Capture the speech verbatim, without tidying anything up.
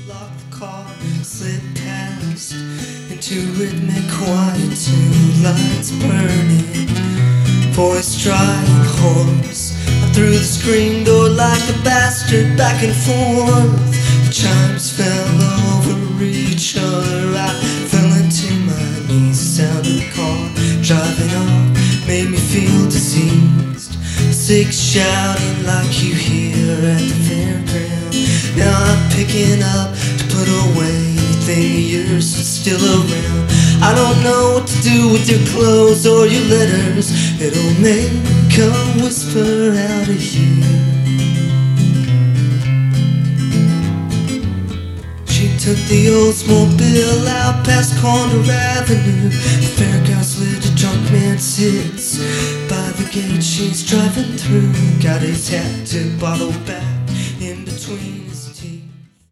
locked the car, slid past into rhythmic quietude, lights burning, voice dry and hoarse. I threw the screen door like a bastard back and forth. The chimes fell over each other. I fell into my knees. The sound of the car driving off made me feel diseased. Sick shouting like you hear at the fairground. Now I'm picking up to put away anything of yours that's still around. I don't know what to do with your clothes or your letters. It'll make a whisper out of you. She took the Oldsmobile out past Corner Avenue. The fairground's lit, a drunk man sits by the gate she's driving through. Got his hat tipped, bottle back,